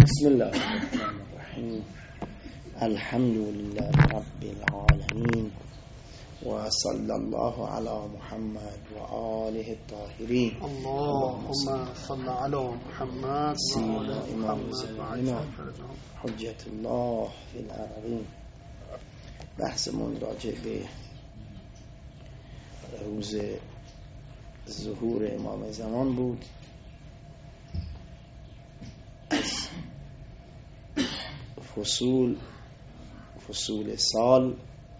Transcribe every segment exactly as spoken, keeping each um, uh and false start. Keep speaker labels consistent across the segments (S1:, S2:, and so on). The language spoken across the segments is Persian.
S1: بسم الله الرحمن الرحیم. الحمد لله رب العالمین و صلی الله علی محمد و آله الطاهرین.
S2: اللهم صل علی محمد و آل محمد.
S1: حجت الله فی الارضین. بحثمون راجع به روز ظهور امام زمان بود. از فصول فصول سال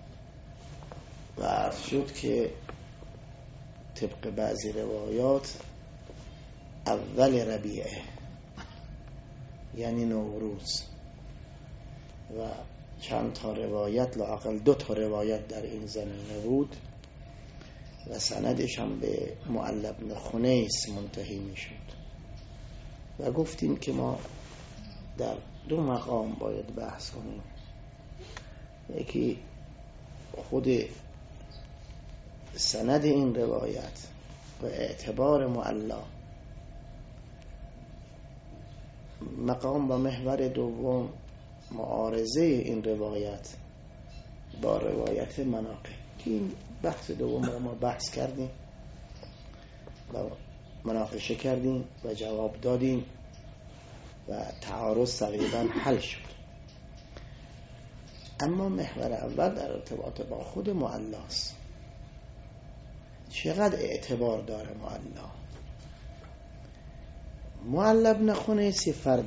S1: و عرض شد که طبق بعضی روایات اول ربیعه یعنی نوروز و چند تا روایت، لااقل دو تا روایت در این زمینه بود و سندش هم به معل بن خنیس منتهی می شد و گفتیم که ما در دو مقام باید بحث کنیم. یکی خود سند این روایت و اعتبار معلا، مقام و محور دوم معارضه این روایت با روایت مناقب که این بحث دوم رو ما بحث کردیم و مناقشه کردیم و جواب دادیم و تعارض تقریبا حل شد. اما محور اول در ارتباط با خود معلاست. چقدر اعتبار داره معلا؟ معل بن خنیس فرد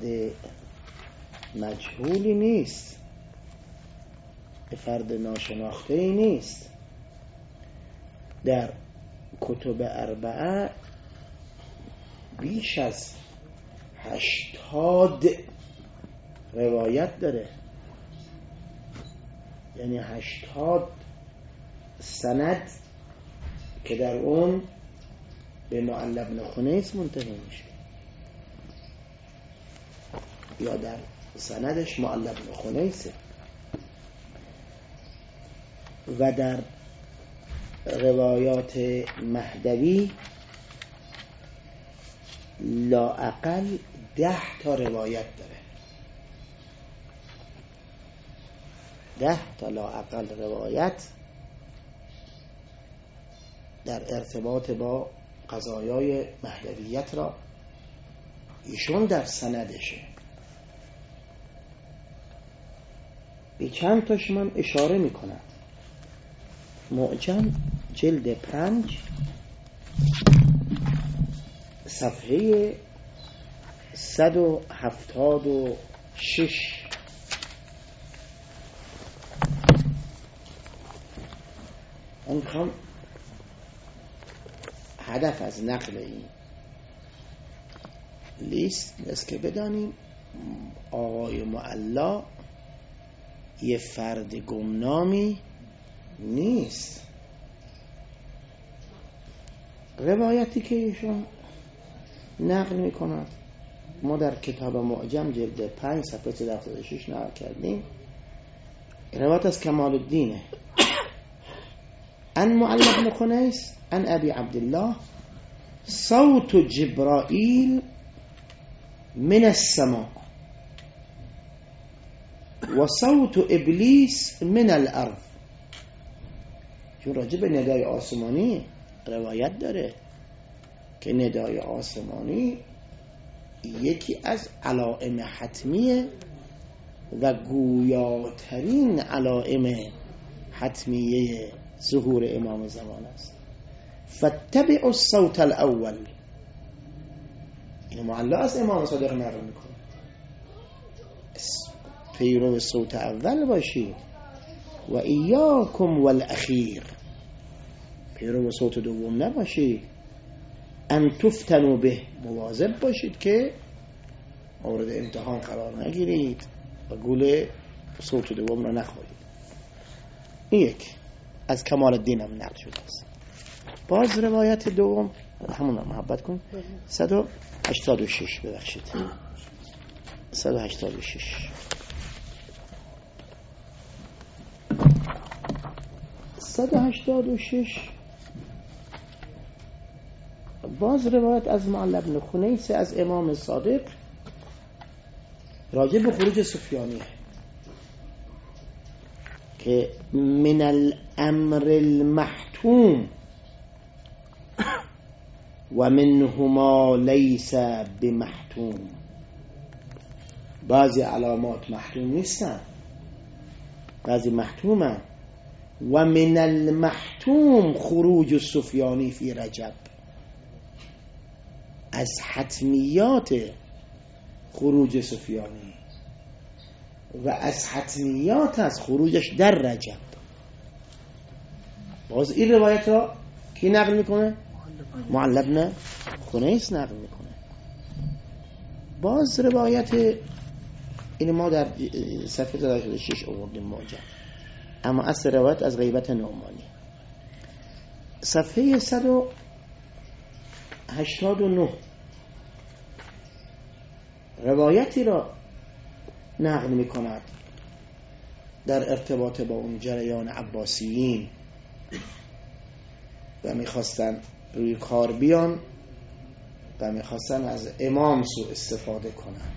S1: مجهولی نیست، فرد ناشناخته‌ای نیست. در کتب اربعه بیش از هشتاد روایت داره، یعنی هشتاد سند که در اون به معل بن خنیس منتهی میشه یا در سندش معل بن خنیسه. و در روایات مهدوی لااقل ده تا روایت داره، ده تا لااقل روایت در ارتباط با قضایای مهدویت را ایشون در سندشه. به چند تاش من اشاره میکنم. معجم جلد پنج صفحه صد و هفتاد و شش. من میخوام هدف از نقل این لیست است که بدانیم آقای معلا یه فرد گمنامی نیست. روایتی که ایشون نقل میکنند ما در کتاب معجم جلد پنج صفحه صد و هفتاد و شش نقل کردیم. روایت از کمال الدینه ان معل بن خنیس ان ابی عبدالله صوت جبرائیل من السماء و صوت ابلیس من الارض. چون راجع به ندای آسمانی روایت داره که ندای آسمانی یکی از علائم حتمیه و گویاترین علائم حتمیه ظهور امام زمان است. فاتبعوا الصوت الاول. این معلا از امام صادق نقل میکنه، پیرو صوت اول باشید و ایاکم والاخیر، پیرو صوت دوم نباشید. ان تفتنوا به، مواظب باشید که مورد امتحان قرار نگیرید و گول صوت دوم را نخورید. این یک از کمال الدین هم نقل شده است. باز روایت دوم همون رو محبت کن. صد و هشتاد و شش ببخشید صد و هشتاد و شش صد و هشتاد و شش باز روایت از معل بن خنیس از امام صادق راجع به خروج سفیانی که من الامر المحتوم و منهما لیس بمحتوم. بعضی علامات محتوم نیستن، بعضی محتومن. و من المحتوم خروج سفیانی فی رجب، از حتمیات خروج سفیانی و از حتمیات از خروجش در رجب. باز این روایت را کی نقل میکنه؟ معل بن خنیس نقل میکنه. باز روایت این ما در صفحه صد و شش آوردیم موجه، اما اصل روایت از غیبت نعمانی. صفحه صد و هشتاد و نه روایتی را نقل می کند در ارتباط با اون جریان عباسیین و میخواستن روی کار بیان و میخواستن از امام سوء استفاده کنن.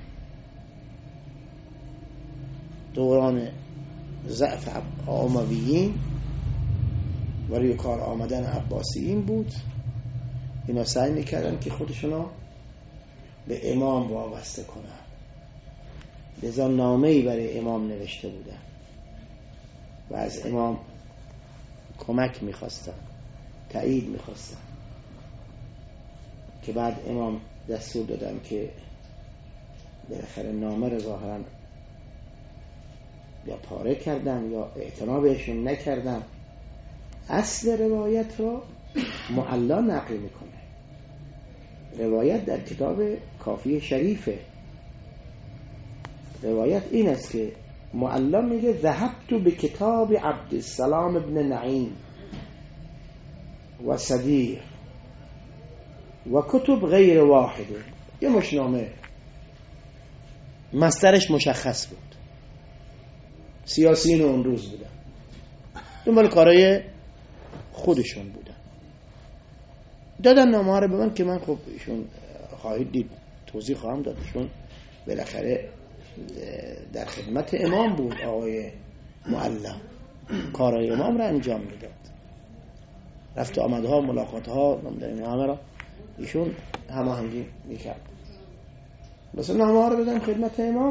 S1: دوران ضعف امویین و روی کار آمدن عباسیین بود. اینا سعی میکردن که خودشونو به امام وابسته کنن، لذا نامه‌ای برای امام نوشته بودن و از امام کمک میخواستن، تایید میخواستن، که بعد امام دستور دادن که بالاخره نامه رو ظاهرا یا پاره کردن یا اعتنا بهشون نکردن. اصل روایت رو معلا نقل میکنه. روایت در کتاب کافی شریفه. روایت این است که معلا میگه ذهبت به کتاب عبدالسلام ابن نعیم و صدیق و کتب غیر واحده. یه مشنامه، مصدرش مشخص بود، سیاسیین اون روز بودن، دنبال کارای خودشون بودن. دادن نامه ها رو به من که من خب ایشون خواهید دید توضیح خواهم داد، ایشون بالاخره در خدمت امام بود. آقای معلم کارای امام رو انجام میداد، رفت آمدها، ملاقات ها، نمیدونم همه را ایشون هماهنگی میکرد. بس نامه ها رو بدن خدمت امام.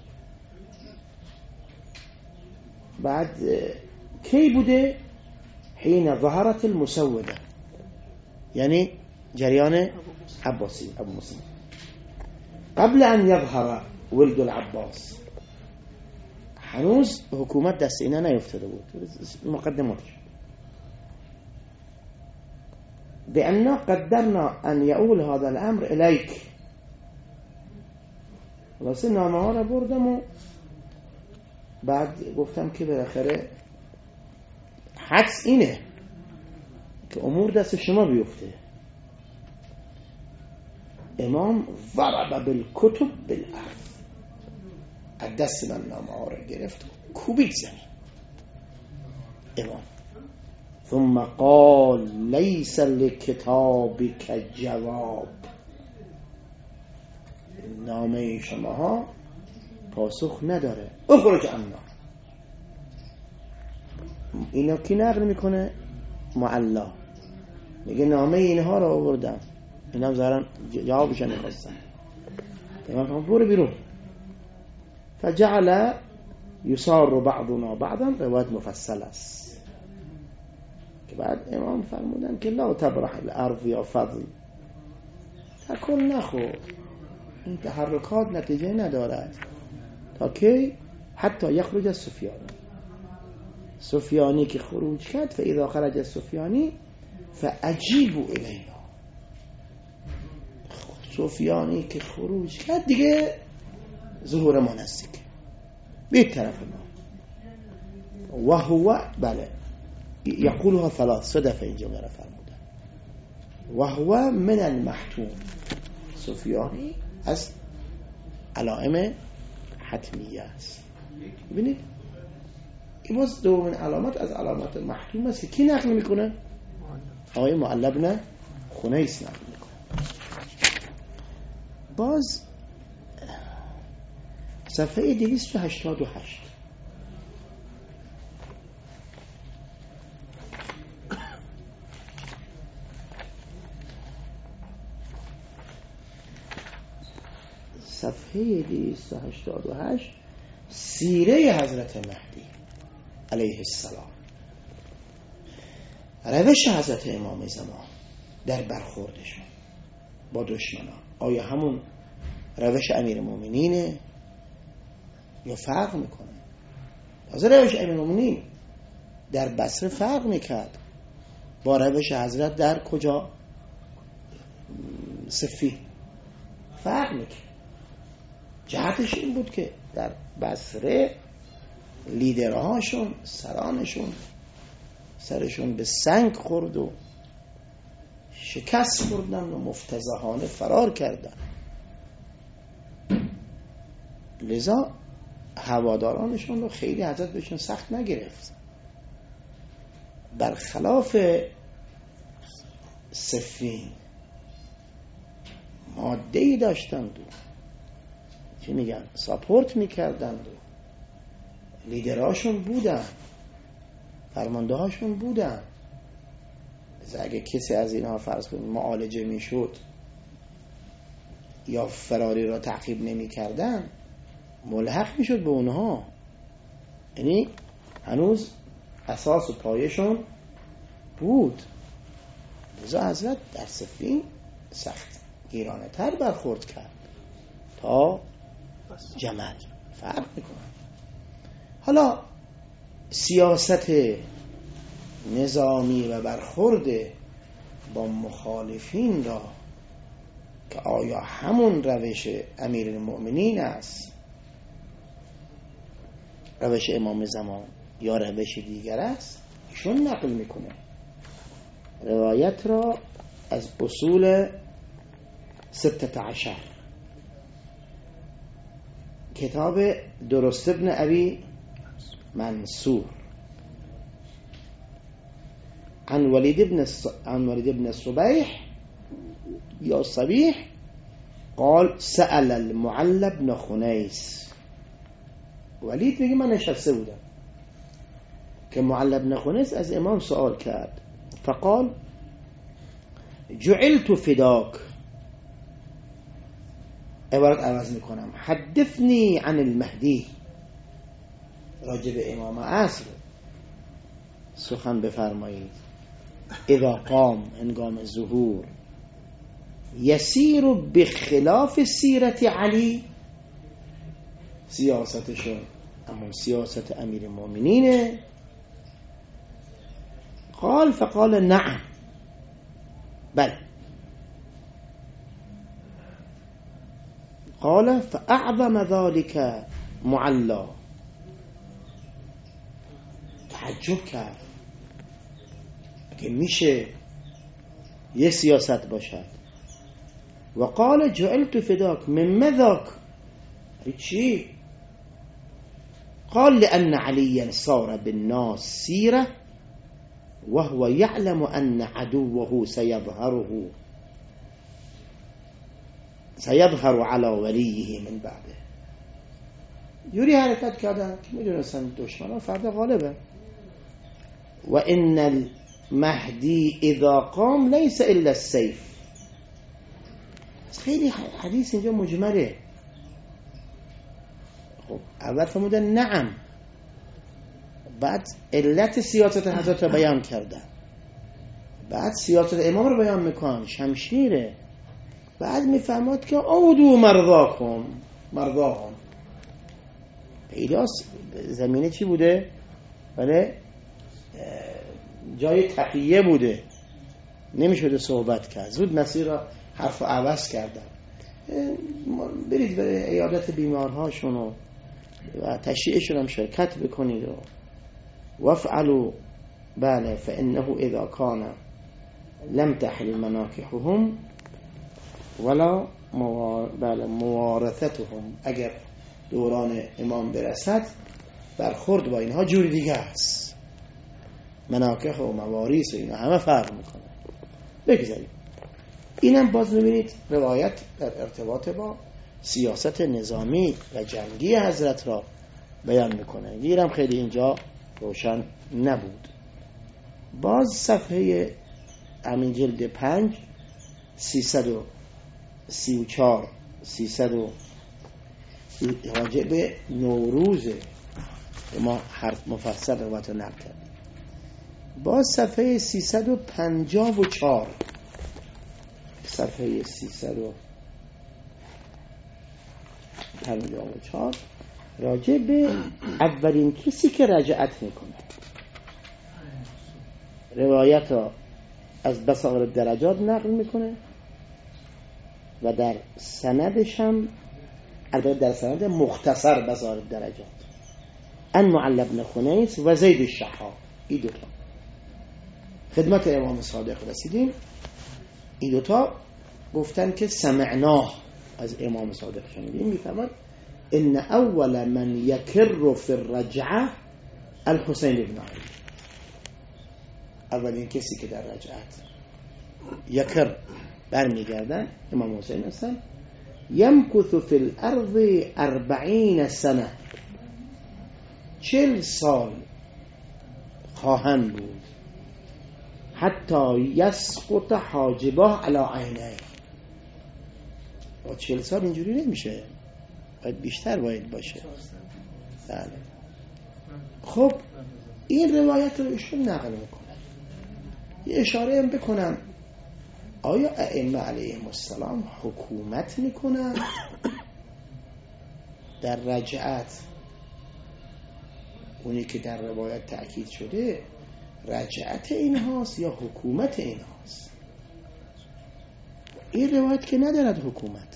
S1: بعد کی بوده؟ حین ظهرت المسوده، یعنی جریان عباسی، ابو مسلم، قبل ان یظهر ولد العباس. هنوز حکومت دست اینا نیفتاده بود، مقدماتش. بأننا قدرنا ان یؤول هذا الامر الیک. واسه نامه ها رو بردم و بعد گفتم که بالاخره حدس اینه که امور دست شما بیفته. امام ضرب بالکتب بالارض، از دست من نامه ها رو گرفت کوبید زمین. امام ثم قال لیس لکتابک جواب، نامه شما ها پاسخ نداره، اخرج عنا. اینا کی نقل میکنه؟ معلا میگه نامه اینها رو آوردم، اینا هم ظاهرا جوابش نمیخواستن. امام فرمود برو بیرون. فجعل یسار بعضنا بعضا، روایت مفصل است که بعد امام فرمودن که لا تبرح الارض یا فضل، تکن نخور، این تحرکات نتیجه ندارد تا که حتی یخرج از سفیانی. سفیانی که خروج کرد، فاذا خرج از سفیانی فاجیبوا الینا. سفیانی که خروج کرد دیگه ظهور ما نزدیک، بیت طرف ما. و هو بله یقولها ثلاث، سه دفعه این جمله را فرمودن. و هو من المحتوم، سفیانی از علائم حتمیه است. ببینید این باز دومین علامت از علامات محتوم است که کی نقل میکنه؟ آقای معل بن خنیس نقل میکنه. باز صفحه دویست و هشتاد و هشت. صفحه دویست و هشتاد و هشت، سیره حضرت مهدی علیه السلام، روش حضرت امام زمان در برخوردشون با دشمنان. آیا همون روش امیر مومنینه یا فرق میکنه؟ تازه روش امیر مومنین در بصره فرق میکرد با روش حضرت در کجا؟ صفین فرق میکرد. جهتش این بود که در بصره لیدرهاشون، سرانشون سرشون به سنگ خورد و شکست خوردن و مفتضحانه فرار کردن. لذا هوادارانشون رو خیلی حضرت بهشون سخت نگرفت، برخلاف صفین ماده‌ای داشتند و چی میگن ساپورت میکردند و لیدرهاشون بودن، فرمانده هاشون بودن. اگه کسی از اینها فرض کنید معالجه میشد یا فراری را تعقیب نمی کردن، ملحق میشد به اونها. یعنی هنوز اساس و پایشون بود. لذا حضرت در صفین سخت گیرانه تر برخورد کرد تا جمل. فرق میکنه. حالا سیاست نظامی و برخورد با مخالفین را که آیا همون روش امیر المؤمنین است، روش امام زمان، یا روش دیگر است، ایشون نقل میکنه روایت را از اصول ستة عشر، کتاب درست ابن ابی منصور، عن ولید ابن الص... عن ولید ابن الصبيح یا صبیح قال سأل المعلى بن خنیس. ولید میگه من نشسته بودم که معلى بن خنیس از امام سوال کرد، فقال جعلت فداك، عبارت عوض میکنم، حدثني عن المهدی، راجب امام عصر سخن بفرمایید. اذا قام، هنگام ظهور، یسیر بخلاف سیرت علی، سیاستشون اما سیاست امیر المؤمنینه. قال فقال نعم، بل. قال فاعظم ذلك معلا، تعجب کرد که میشه یه سیاست باشد. و قال جعلت فداك من مذاك، چی؟ قال لأن عليا صار بالناس سيرة وهو يعلم أن عدوه سيظهره سيظهر على وليه من بعده. یوری حرکت کردن که میدونستن دشمنان فردا غالبه. و ان المهدی اذا قام ليس الا السيف. خیلی حدیث اینجا مجمله. خب اول فرمودن نعم، بعد علت سیاست حضرت رو بیان کردن، بعد سیاست امام رو بیان میکنن، شمشیره، بعد میفرماد که عودوا مرضاکم، مرضاهم. پیداس زمینه چی بوده؟ بله جای تقیه بوده، نمیشده صحبت کرد. زود مسیر را حرف عوض کردن، برید به عیادت بیمارهاشون و تشریعشون هم شرکت بکنید و وفعلوا بله فانه اذا كان لم تحل مناكحهم ولا بله موارثتهم، اگر دوران امام برسد برخورد با اینها جوری دیگه است. مناکح و مواریث و اینا همه فرق میکنه. بگذاریم اینم باز میبینید روایت در ارتباط با سیاست نظامی و جنگی حضرت را بیان میکنه. گیرم خیلی اینجا روشن نبود. باز صفحه همین جلد پنج سیصد و سی و چهار سیصد و راجع به نوروز ما حرف مفصل روایت رو نقل کرد. باز صفحه سیصد و پنجاه و چهار صفحه سیصد و پنجاه و چهار راجع به اولین کسی که رجعت میکنه. روایت ها از بصائر درجات نقل میکنه و در سندش هم البته در سند مختصر بصائر درجات ان معل بن خنیس و زید الشحاب، این دوتا خدمت امام صادق رسیدیم. این دوتا گفتن که سمعناه، از امام صادق شنیدیم. میفرماد ان اول من یکر فی الرجعه الحسین بن علی، اولین کسی که در رجعت یکر برمیگردن امام حسین هستن. یمکث فی الارض اربعین سنه، چل سال خواهند بود. حتی یسقط حاجباه علی عینه، با چل سال اینجوری نمیشه، باید بیشتر باید باشه. بله. خب این روایت رو ایشون نقل میکنن. یه اشاره هم بکنم، آیا ائمه علیهم السلام حکومت میکنن در رجعت؟ اونی که در روایت تأکید شده رجعت این هاست یا حکومت این هاست؟ این روایت که ندارد حکومت.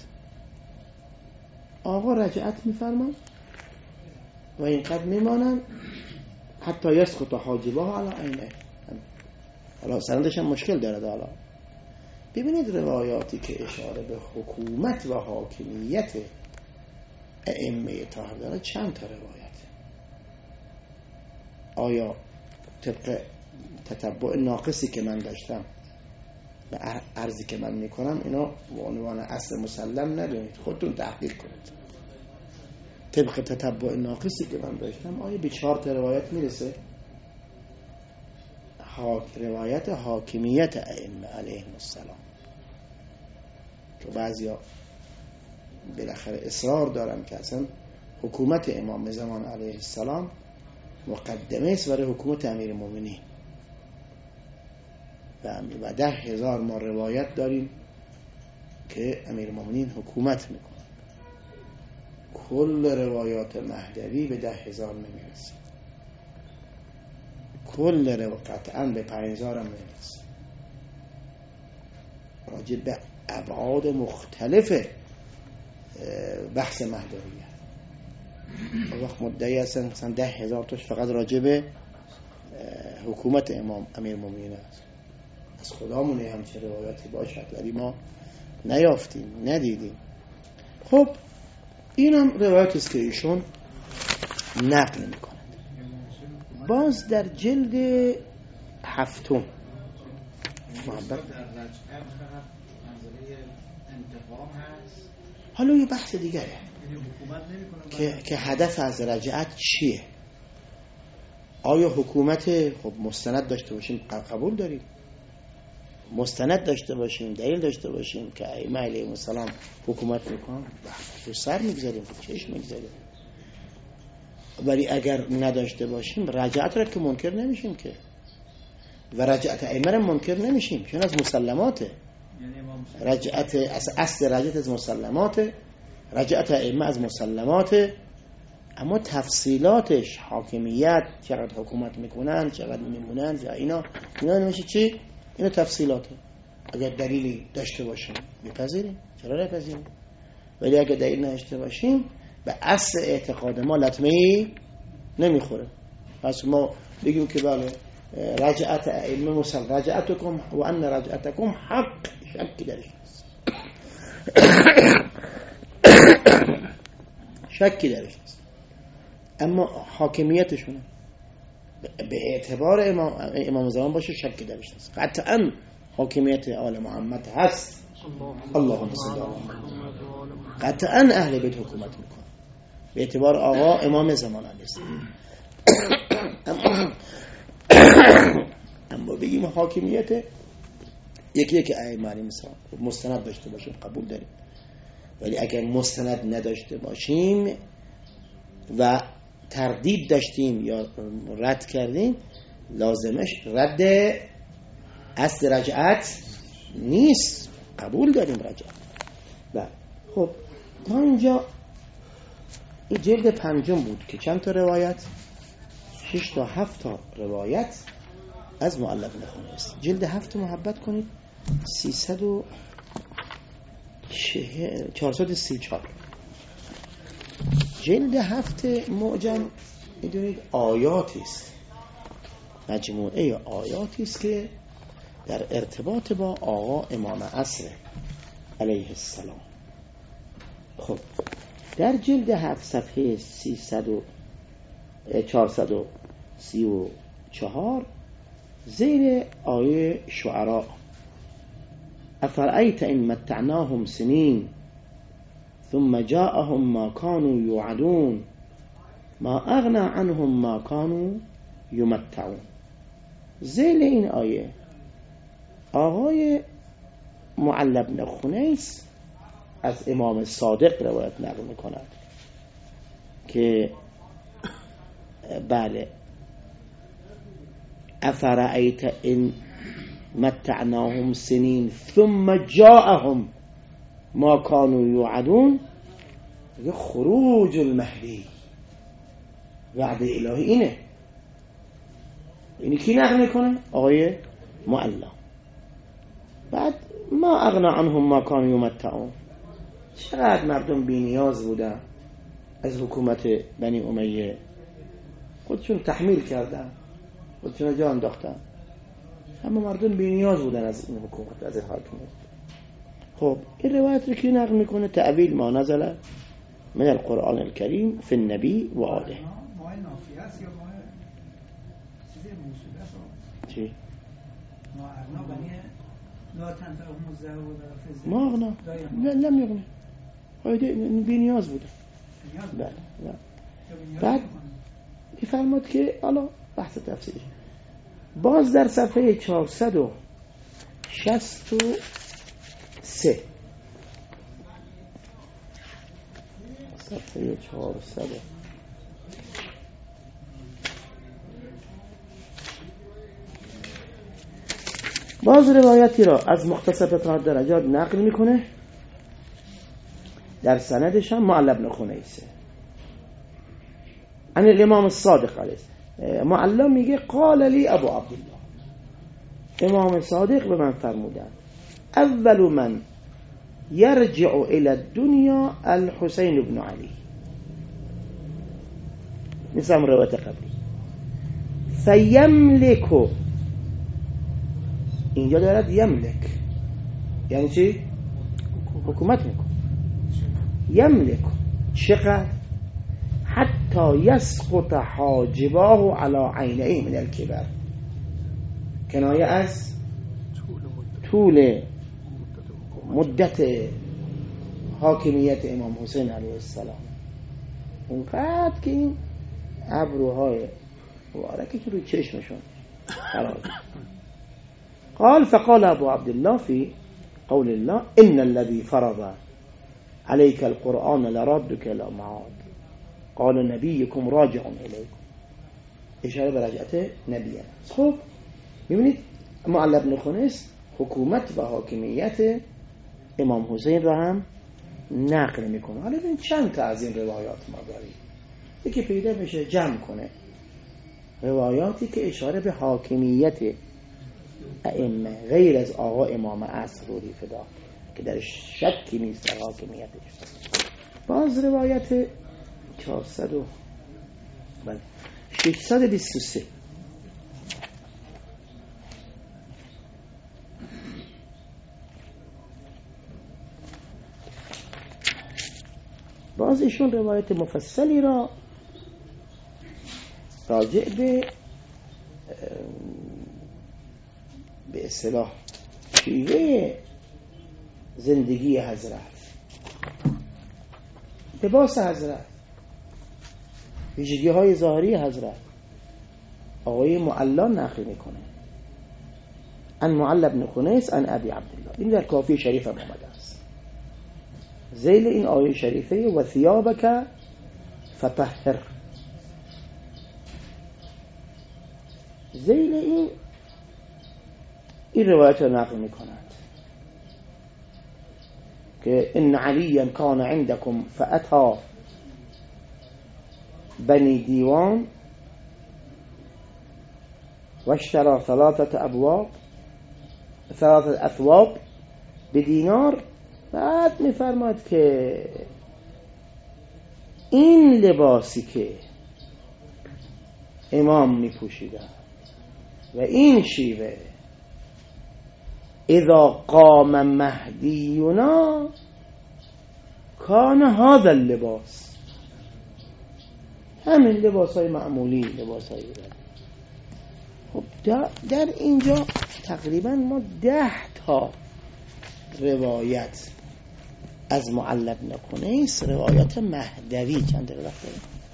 S1: آقا رجعت میفرمان و اینقدر میمانن حتی یسقط حاجباه علی عینه. حالا سندش هم مشکل دارد. حالا ببینید روایاتی که اشاره به حکومت و حاکمیت ائمه طاهر داره چند تا روایت. آیا طبق تتبع ناقصی که من داشتم و عرضی که من میکنم اینا به عنوان اصل مسلم ندونید، خودتون تحقیق کنید. طبق تتبع ناقصی که من داشتم آیا به چهار تا روایت میرسه؟ روایت حاکمیت ائمه علیهم السلام، که بعضیا بالاخره اصرار دارن که اصلا حکومت امام زمان علیه السلام مقدمه است برای حکومت امیر المؤمنین و ده هزار ما روایت داریم که امیر المؤمنین حکومت میکنه. کل روایات مهدوی به ده هزار نمیرسه، کل روایات قطعا به پنج هزار هم نمیرسه. راجع به ابعاد مختلف بحث مهدویه. وقت مدعی هستن مثلا ده هزار تاش فقط راجع به حکومت امام امیر المؤمنین است. از خدامونه همچه روایاتی باشد ولی ما نیافتیم، ندیدیم. خب اینم روایتی است که ایشون نقل میکنند. باز در جلد هفتم محبت حالا یه بحث دیگره که که هدف از رجعت چیه؟ آیا حکومت خب مستند داشته باشیم قبول داریم، مستند داشته باشیم، دلیل داشته باشیم که ائمه علیهم السلام حکومت میکنن، تو سر میگذاریم، تو چشم میگذاریم. ولی اگر نداشته باشیم رجعت را که منکر نمیشیم که، و رجعت ائمه را منکر نمیشیم چون از مسلماته. رجعت اصل رجعت از مسلماته، رجعت ائمه از مسلماته، اما تفصیلاتش، حاکمیت، چقدر حکومت میکنن، چقدر میمونن، اینا اینا نمیشه چی؟ اینا تفصیلاته. اگر دلیلی داشته باشیم میپذیریم، چرا نپذیریم؟ ولی اگر دلیل نداشته باشیم به اصل اعتقاد ما لطمه‌ای نمیخوره. پس ما بگیم که بله رجعت ائمه مسلم، رجعتکم و ان رجعتکم حق، شکی درش نیست. شکی درش نیست. اما حاکمیتشون به اعتبار امام امام زمان باشه شکی درش نیست. قطعا حاکمیت آل محمد هست. اللهم صل علی محمد. قطعا اهل بیت حکومت میکنه به اعتبار آقا امام زمان است. اما اما بگیم حاکمیت یکی یکی ائمه مثلا مستند داشته باشیم قبول داریم، ولی اگر مستند نداشته باشیم و تردید داشتیم یا رد کردیم، لازمش رد اصل رجعت نیست، قبول داریم رجعت. بله خب تا اینجا این جلد پنجم بود که چند تا روایت؟ شش تا هفت تا روایت از معلق نخونه است. جلد هفت محبت کنید سیصد و چهارصد و سی و چهار. جلد هفت معجم میدونید آیاتی است، مجموعه آیاتی است که در ارتباط با آقا امام عصر علیه السلام. خب در جلد هفت صفحه سیصد و چهارصد و سی و چهار زیر آیه شعراء افرأیت این متعناهم سنین ثم جاءهم ما كانوا يوعدون ما اغنى عنهم ما كانوا يمتعون. زیر این آیه آقای معلی بن خنیس از امام صادق روایت نقل می‌کند که بله افرأیت ان متعناهم سنین ثم جاءهم ما كانوا يوعدون، یه خروج المهدی وعده الهی اینه. اینی کی نقل میکنه؟ آقای معلا. بعد ما اغنا عنهم ما كانوا يمتعون، چقدر مردم بی نیاز بودن از حکومت بنی امیه، خودشون تحمیل کردن، خودشون جا انداختن، اما مردم بی نیاز بودن از این حکومت، از این حاکمیت. خب این روایت رو کی نقل میکنه؟ تأویل ما نزل من القرآن الكریم فی النبی و آله. چی؟ ما اغنا لم یغنی، هایده بی نیاز بوده. بله بعد فرمود که حالا بحث تفسیرش باز در صفحه چهارصد و شصت و سه صفحه چهارصد باز روایتی را از مختصر فتح درجات نقل میکنه، در سندش هم معلی بن خنیسه عن الامام الصادق علیه. معلی میگه قال لی ابو عبدالله، امام صادق به من فرمودن اول من یرجع الى الدنیا الحسین بن علی، مثل روایت قبلی. فیملک، اینجا دارد یملک یعنی چی؟ حکومت میکن. یملک چقدر؟ حتی یسقط حاجباه علی عینیه من الکبر، کنایه از طول مدت حاکمیت امام حسین علیه السلام، اونقدر که این ابروهای مبارکی که روی چشمشون قرار. قال فقال ابو عبدالله في قول الله ان الذي فرض عليك القرآن لرادك الى معاد قال نبيكم راجع اليكم، اشاره به رجعت نبیه. خب میبینید معلی بن خنیس حکومت و حاکمیت امام حسین را هم نقل میکنه. حالا ببین چند تا از این روایات ما داریم، یکی پیدا بشه جمع کنه روایاتی که اشاره به حاکمیت ائمه غیر از آقا امام عصر روحی فدا که در شکی نیست در حاکمیتش. باز روایت چهارصد و بله ششصد و بیست و سه باز ایشون روایت مفصلی را راجع به به اصطلاح شیوه زندگی حضرت لباس حضرت، ویژگی های ظاهری حضرت. آقای معلا نقل میکنه ان معل بن خنیس ان ابی عبدالله، این در کافی شریف هم آمده است. ذیل این آیه شریفه و ثیابک فطهر، ذیل این این روایت رو نقل میکنند که ان علیا کان عندکم فاتی بنی دیوان و اشترى ثلاثة ابواب ثلاثة اثواب بدینار. بعد میفرماد که این لباسی که امام میپوشیدن و این شیوه اذا قام مهدینا کان هذا اللباس، همین لباس های معمولی، لباس های ایرانی. خب در اینجا تقریبا ما ده تا روایت از معل بن خنیس، روایت مهدوی چند رو رفته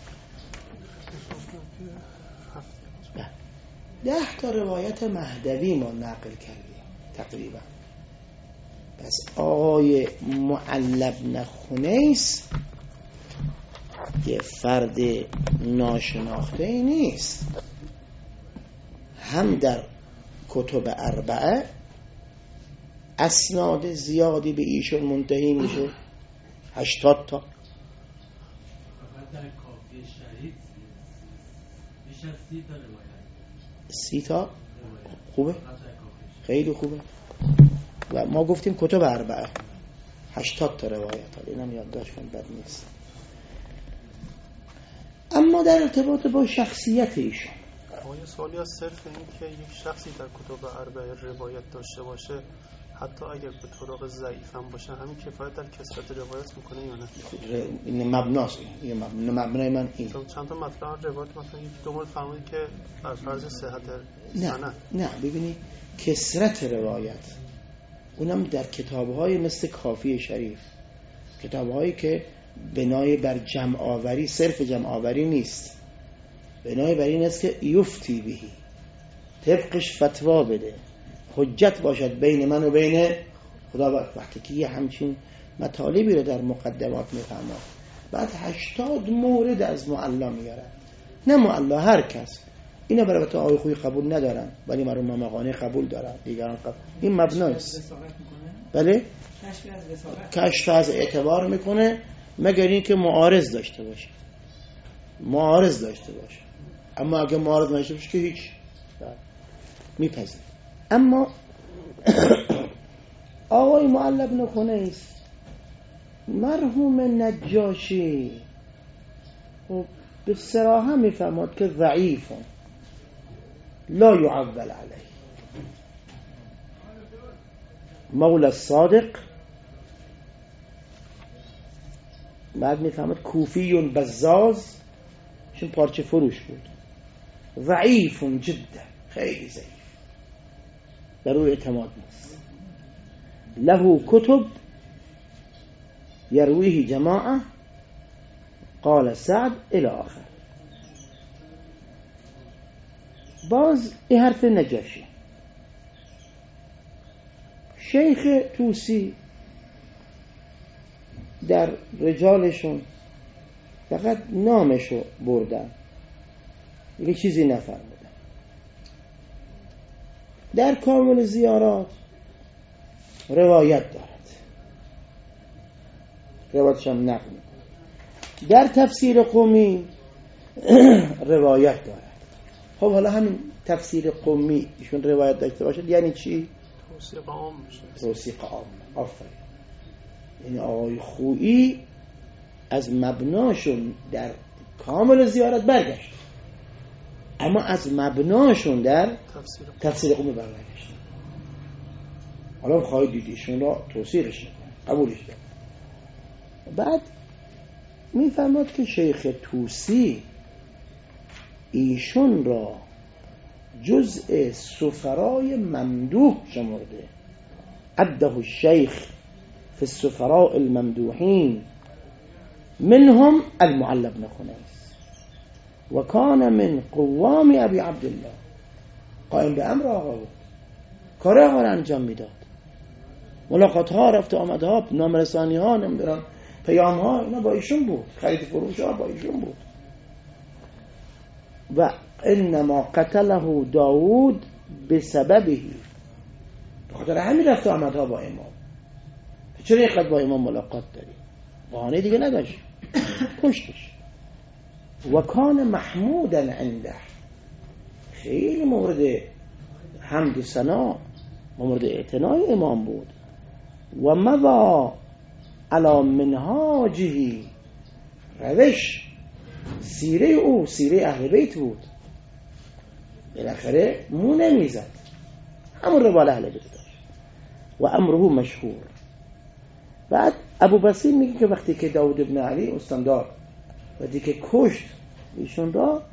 S1: ده تا روایت مهدوی ما نقل کردیم تقریبا. پس آقای معل بن خنیس یه فرد ناشناخته ای نیست، هم در کتب اربعه اسناد زیادی به ایشون منتهی میشه، هشتاد تا.
S3: در کافی شریف بیش از سی تا روایت،
S1: سی تا خوبه، خیلی خوبه. و ما گفتیم کتب اربعه هشتاد تا روایت، اینم یادداشت کن بد نیست. اما در ارتباط با شخصیت ایشون
S2: آیا سوالی از صرف این که یک شخصی در کتب اربعه روایت داشته باشه، حتی اگر به طرق ضعیف هم باشه، همین کفایت در کثرت روایت میکنه یا نه؟
S1: این مبناست، این مبنای من این
S2: چند تا مطلب روایت مثلا یک دو مورد فرمودید که بر فرض صحت
S1: نه
S2: سند.
S1: نه ببینی کثرت روایت اونم در کتاب‌های مثل کافی شریف، کتاب‌هایی که بنای بر جمع آوری، صرف جمع آوری نیست، بنای بر این است که یفتی بهی، طبقش فتوا بده، حجت باشد بین من و بین خدا. وقتی که یه همچین مطالبی رو در مقدمات میفهمه، بعد هشتاد مورد از معلا میاره، نه معلا هر کس. اینا برای تو آقای خوی قبول ندارن ولی مرحوم مقانه قبول دارن، دیگران قبول. این مبناست. بله کشف از اعتبار میکنه مگر این که معارض داشته باشه، معارض داشته باشه. اما اگه معارض داشته باشه که هیچ میپذیر. اما آقای معل بن خنیس مرحوم نجاشی به صراحه میفهمد که ضعیف لا يعول علیه. مولا الصادق بعد میفهمد کوفی بزاز، چون پارچه فروش بود، ضعیف جدا، خیلی ضعیف، در او اعتماد نیست. له کتب یرویه جماعه قال سعد الى آخر. باز این حرف نجاشی. شیخ توسی در رجالشون فقط نامشو بردن، یه چیزی نفرمودن. در کامل زیارات روایت دارد، روایتش هم نقل میکنه. در تفسیر قمی روایت دارد. خب حالا همین تفسیر قمی ایشون روایت داشته باشد یعنی چی؟
S2: توصیق عام میشه.
S1: توصیق عام. آفرین. این آقای خویی از مبناشون در کامل زیارت برگشت، اما از مبناشون در
S2: تفسیر
S1: تفسیر قمی برگشت. حالا خواهید دیدیشون را توصیقش قبولش کرد. بعد میفرماد که شیخ توسی ایشون را جزء سفرای ممدوح شمرده. عده الشیخ فی السفراء الممدوحین منهم المعلى بن خنیس و کان من قوام ابی عبدالله، قائم به امر آقا بود، کار آقا را انجام میداد، ملاقات ها، رفت آمد ها، نامرسانی ها، نمیدونم پیام ها، اینا با ایشون بود، خرید فروش ها با ایشون بود. و انما قتله داود بسببه، بخاطر همین رفت آمد ها با امام. چرا اینقدر با امام ملاقات داری؟ بهانه دیگه نداشت، کشتش. و کان محمودا عنده، خیلی مورد حمد و ثنا، مورد اعتنای امام بود. و مضا علی منهاجه، روش سیره او سیره اهل بیت بود، بالاخره مو نمیزد، همون روال اهل بیت داشت. و امره مشهور. بعد ابو بصیر میگه که وقتی که داود ابن علی استاندار وقتی که کشت ایشون را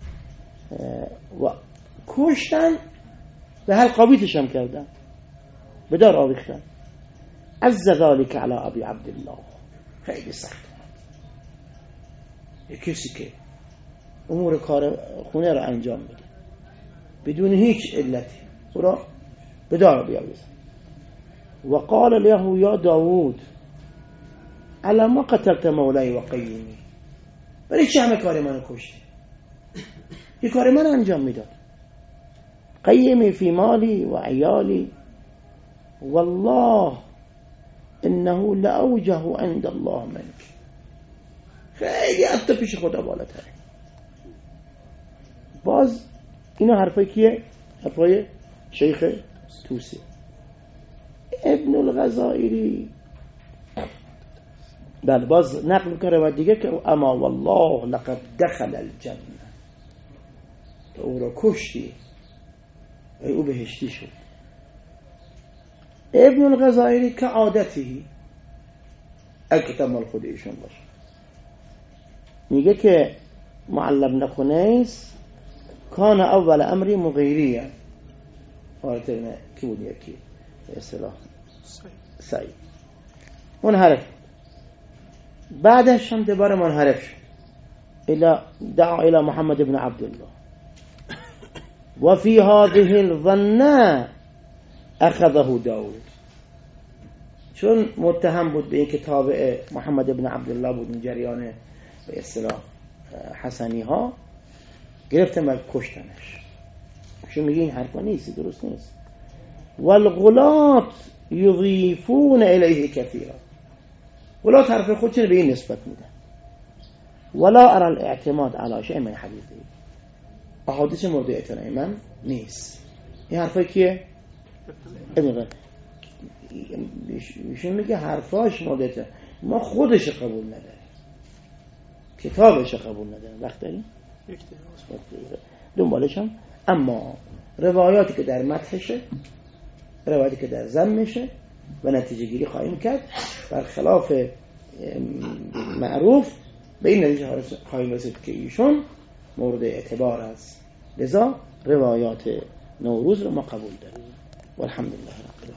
S1: و کشتن به هر قابیتش هم کردن، به دار آویختن. از ذالک علی ابی عبدالله، خیلی سخت. یک کسی که امور کار خونه را انجام میده بدون هیچ علتی، او را به دار بیاویزن. و قال له یا داود الا ما قتلت مولای و قیمی، ولی چه همه کار منو کشتی؟ یه کار من انجام میداد. قیمی فی مالی و عیالی والله انه لاوجه عند الله منک، خیلی حتی پیش خدا بالاتره. باز اینا حرفای کیه؟ حرفای شیخ توسی. ابن الغزائری بل باز نقل کنه و دیگه که اما والله لقد دخل الجنه، او را کشتی ای او بهشتی شد. ابن الغزائری که عادتی اگه مال خود ایشون باشه، میگه که معلى بن خنیس کان اول امری مغیریه، آرترنه کی بود یکی به اصطلاح سعید منحرف، بعدش هم دوباره منحرف شد. الى دعا الى محمد بن عبدالله و فی هذه الظنه اخذه داود، چون متهم بود به اینکه تابع محمد بن عبدالله بود این جریان به اصطلاح حسنی ها، گرفتن و کشتنش. چون میگه این حرفا نیست، درست نیست. والغلات یضیفون الیه کثیرا، غلات حرف خودشون به این نسبت میدن. ولا ارى الاعتماد على شيء من حدیثه، احادیث مورد اعتنای من نیست. این حرفا کیه؟ ابن ایشون میگه حرفاش مورد اعتنای ما، خودش قبول نداریم، کتابش قبول نداریم. وقت داریم دنبالش هم. اما روایاتی که در مدحشه، روایاتی که در ذمشه و نتیجه گیری خواهیم کرد، برخلاف معروف به این نتیجه خواهیم رسید که ایشون مورد اعتبار است. لذا روایات نوروز رو ما قبول داریم. والحمدلله.